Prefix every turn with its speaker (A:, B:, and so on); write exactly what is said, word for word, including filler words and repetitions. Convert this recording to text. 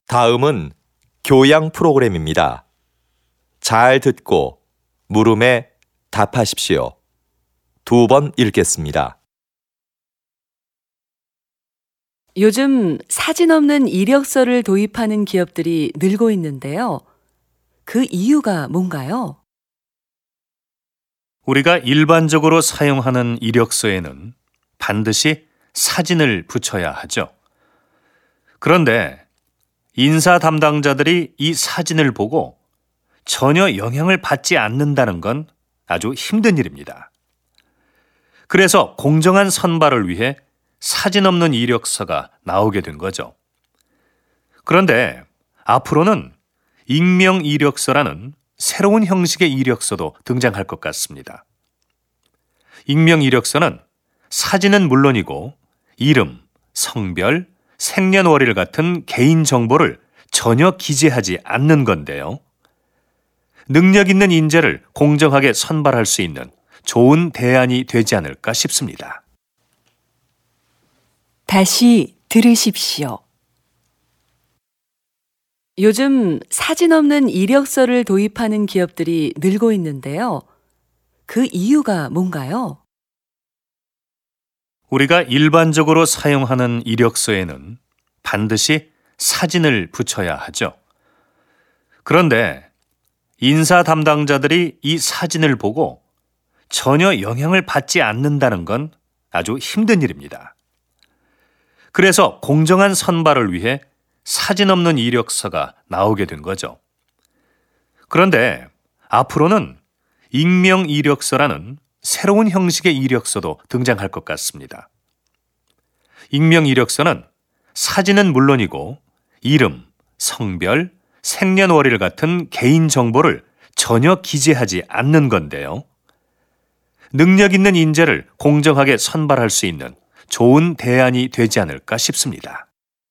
A: 다음은 교양 프로그램입니다. 잘 듣고 물음에 답하십시오. 두 번 읽겠습니다.
B: 요즘 사진 없는 이력서를 도입하는 기업들이 늘고 있는데요. 그 이유가 뭔가요?
C: 우리가 일반적으로 사용하는 이력서에는 반드시 사진을 붙여야 하죠. 그런데 인사 담당자들이 이 사진을 보고 전혀 영향을 받지 않는다는 건 아주 힘든 일입니다. 그래서 공정한 선발을 위해 사진 없는 이력서가 나오게 된 거죠. 그런데 앞으로는 익명 이력서라는 새로운 형식의 이력서도 등장할 것 같습니다. 익명 이력서는 사진은 물론이고 이름, 성별, 생년월일 같은 개인 정보를 전혀 기재하지 않는 건데요. 능력 있는 인재를 공정하게 선발할 수 있는 좋은 대안이 되지 않을까 싶습니다.
B: 다시 들으십시오. 요즘 사진 없는 이력서를 도입하는 기업들이 늘고 있는데요. 그 이유가 뭔가요?
C: 우리가 일반적으로 사용하는 이력서에는 반드시 사진을 붙여야 하죠. 그런데 인사 담당자들이 이 사진을 보고 전혀 영향을 받지 않는다는 건 아주 힘든 일입니다. 그래서 공정한 선발을 위해 사진 없는 이력서가 나오게 된 거죠. 그런데 앞으로는 익명 이력서라는 새로운 형식의 이력서도 등장할 것 같습니다. 익명 이력서는 사진은 물론이고 이름, 성별, 생년월일 같은 개인 정보를 전혀 기재하지 않는 건데요. 능력 있는 인재를 공정하게 선발할 수 있는 좋은 대안이 되지 않을까 싶습니다.